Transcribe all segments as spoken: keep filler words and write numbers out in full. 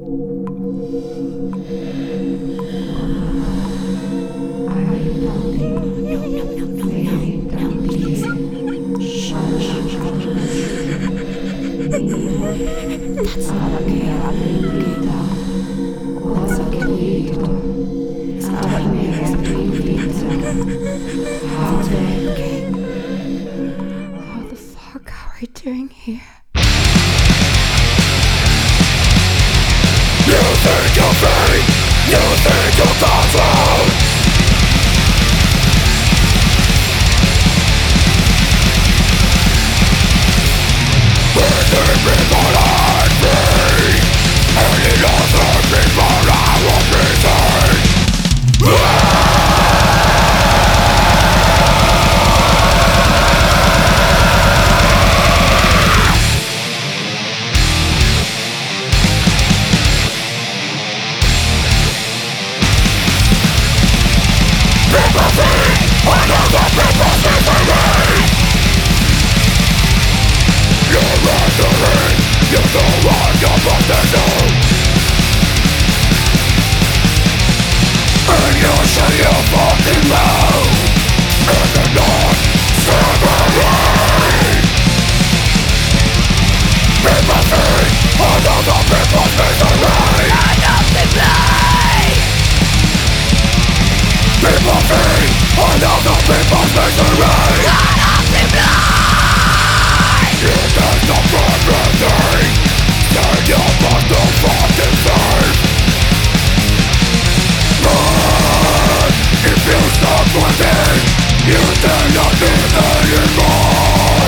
What the fuck are we doing here? You think you're free, you think you're control. Many people are free, and in other people I will be seen. People free, another people's misery. You're entering, you don't want your potential. And you say you fucking know, in the dark, slavery. People free, another people's misery. People free, another people's misery. You take the everything, say you must do fucking things. But if you stop with it, you do not need anymore.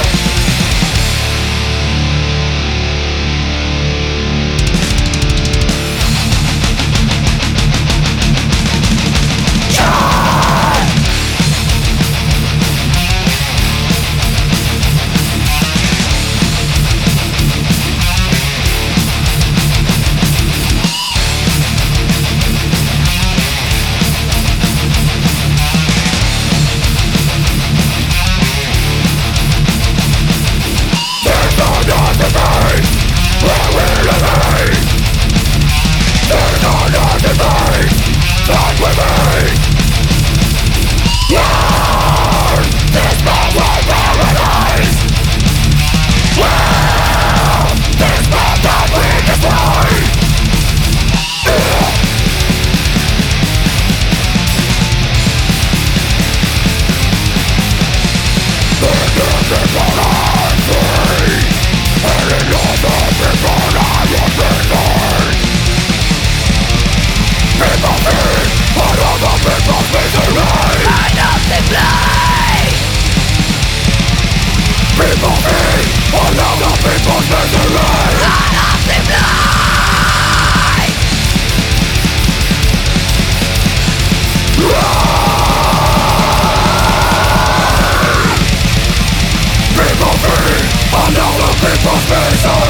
People's misery.